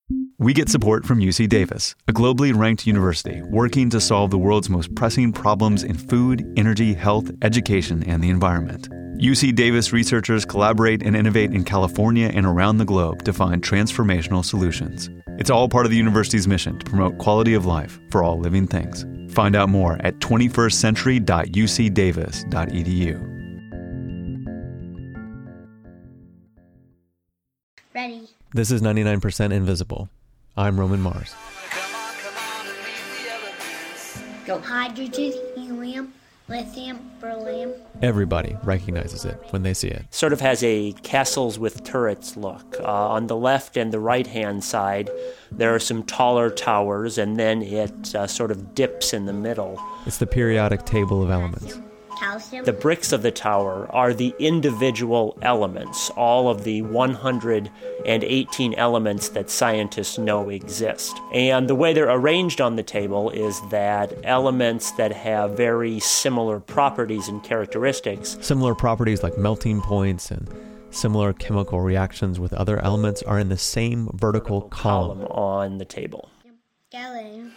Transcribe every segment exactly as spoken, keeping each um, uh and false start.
We get support from U C Davis, a globally ranked university working to solve the world's most pressing problems in food, energy, health, education, and the environment. U C Davis researchers collaborate and innovate in California and around the globe to find transformational solutions. It's all part of the university's mission to promote quality of life for all living things. Find out more at twenty-first century dot u c davis dot e d u. Ready. This is ninety-nine percent Invisible. I'm Roman Mars. Go. Hydrogen, helium, lithium, beryllium. Everybody recognizes it when they see it. Sort of has a castles with turrets look. Uh, on the left and the right-hand side, there are some taller towers, and then it uh, sort of dips in the middle. It's the periodic table of elements. Calcium. The bricks of the tower are the individual elements, all of the one hundred eighteen elements that scientists know exist. And the way they're arranged on the table is that elements that have very similar properties and characteristics. Similar properties like melting points and similar chemical reactions with other elements are in the same vertical column, column on the table. Gallium.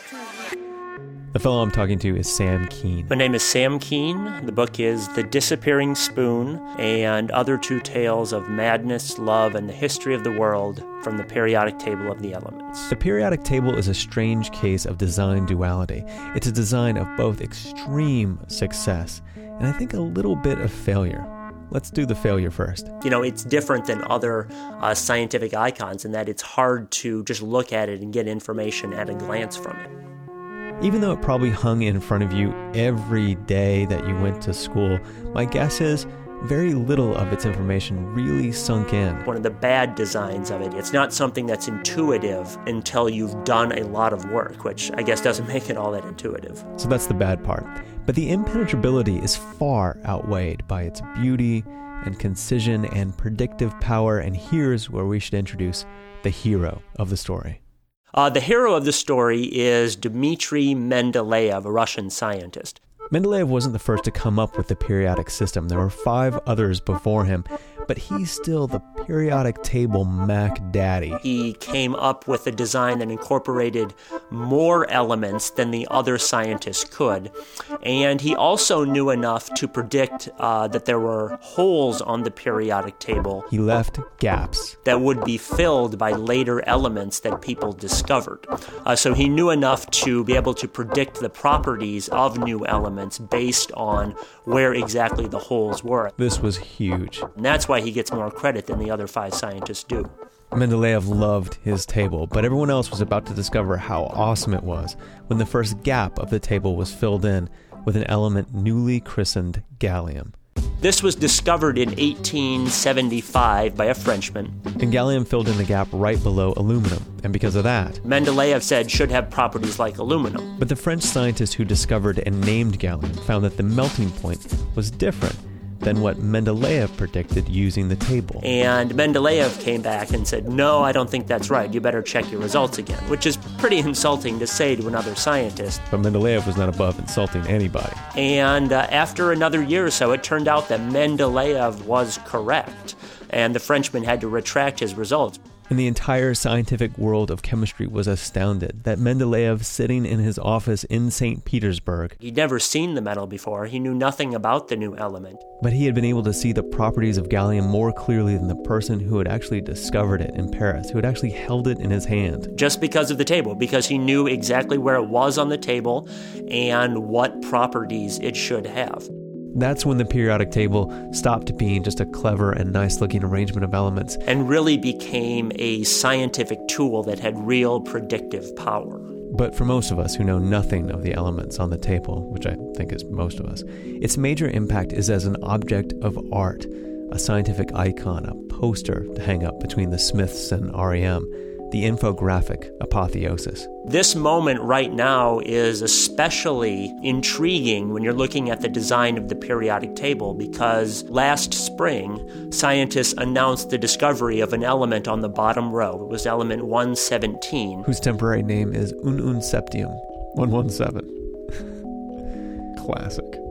The fellow I'm talking to is Sam Kean. My name is Sam Kean. The book is The Disappearing Spoon and Other Two Tales of Madness, Love, and the History of the World from the Periodic Table of the Elements. The periodic table is a strange case of design duality. It's a design of both extreme success and I think a little bit of failure. Let's do the failure first. You know, it's different than other uh, scientific icons in that it's hard to just look at it and get information at a glance from it. Even though it probably hung in front of you every day that you went to school, my guess is very little of its information really sunk in. One of the bad designs of it, it's not something that's intuitive until you've done a lot of work, which I guess doesn't make it all that intuitive. So that's the bad part. But the impenetrability is far outweighed by its beauty and concision and predictive power, and here's where we should introduce the hero of the story. Uh, the hero of the story is Dmitry Mendeleev, a Russian scientist. Mendeleev wasn't the first to come up with the periodic system. There were five others before him, but he's still the periodic table Mac Daddy. He came up with a design that incorporated more elements than the other scientists could, and he also knew enough to predict uh, that there were holes on the periodic table. He left gaps that would be filled by later elements that people discovered. Uh, so he knew enough to be able to predict the properties of new elements based on where exactly the holes were. This was huge. And that's why he gets more credit than the other five scientists do. Mendeleev loved his table, but everyone else was about to discover how awesome it was when the first gap of the table was filled in with an element newly christened gallium. This was discovered in eighteen seventy-five by a Frenchman. And gallium filled in the gap right below aluminum, and because of that, Mendeleev said should have properties like aluminum. But the French scientist who discovered and named gallium found that the melting point was different than what Mendeleev predicted using the table. And Mendeleev came back and said, no, I don't think that's right. You better check your results again, which is pretty insulting to say to another scientist. But Mendeleev was not above insulting anybody. And uh, after another year or so, it turned out that Mendeleev was correct, and the Frenchman had to retract his results. And the entire scientific world of chemistry was astounded that Mendeleev, sitting in his office in Saint Petersburg, he'd never seen the metal before. He knew nothing about the new element. But he had been able to see the properties of gallium more clearly than the person who had actually discovered it in Paris, who had actually held it in his hand. Just because of the table, because he knew exactly where it was on the table and what properties it should have. That's when the periodic table stopped being just a clever and nice-looking arrangement of elements and really became a scientific tool that had real predictive power. But for most of us who know nothing of the elements on the table, which I think is most of us, its major impact is as an object of art, a scientific icon, a poster to hang up between the Smiths and R E M, the infographic apotheosis. This moment right now is especially intriguing when you're looking at the design of the periodic table, because last spring, scientists announced the discovery of an element on the bottom row. It was element one seventeen. Whose temporary name is un un septium, one one seven. Classic.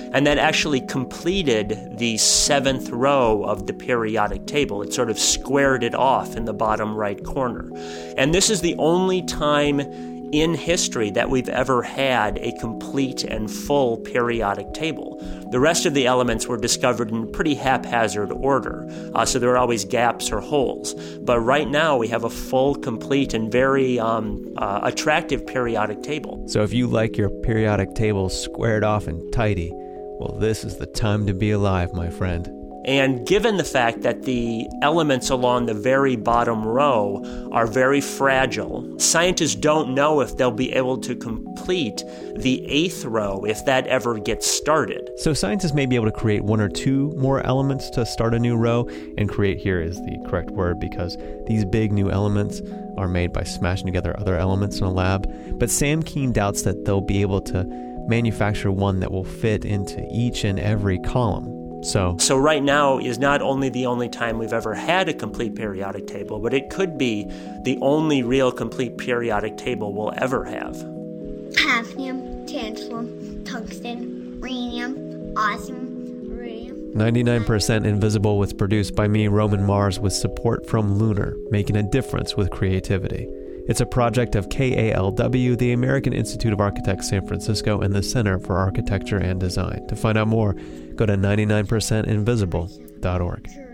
and that actually completed the seventh row of the periodic table. It sort of squared it off in the bottom right corner. And this is the only time in history that we've ever had a complete and full periodic table. The rest of the elements were discovered in pretty haphazard order, uh, so there are always gaps or holes. But right now we have a full, complete, and very um, uh, attractive periodic table. So if you like your periodic table squared off and tidy, well, this is the time to be alive, my friend. And given the fact that the elements along the very bottom row are very fragile, scientists don't know if they'll be able to complete the eighth row if that ever gets started. So scientists may be able to create one or two more elements to start a new row, and create here is the correct word because these big new elements are made by smashing together other elements in a lab. But Sam Kean doubts that they'll be able to manufacture one that will fit into each and every column. So, so right now is not only the only time we've ever had a complete periodic table, but it could be the only real complete periodic table we'll ever have. Hafnium, tantalum, tungsten, rhenium, osmium, rhodium. ninety-nine percent Invisible was produced by me, Roman Mars, with support from Lunar, making a difference with creativity. It's a project of K A L W, the American Institute of Architects San Francisco, and the Center for Architecture and Design. To find out more, go to ninety-nine percent invisible dot org.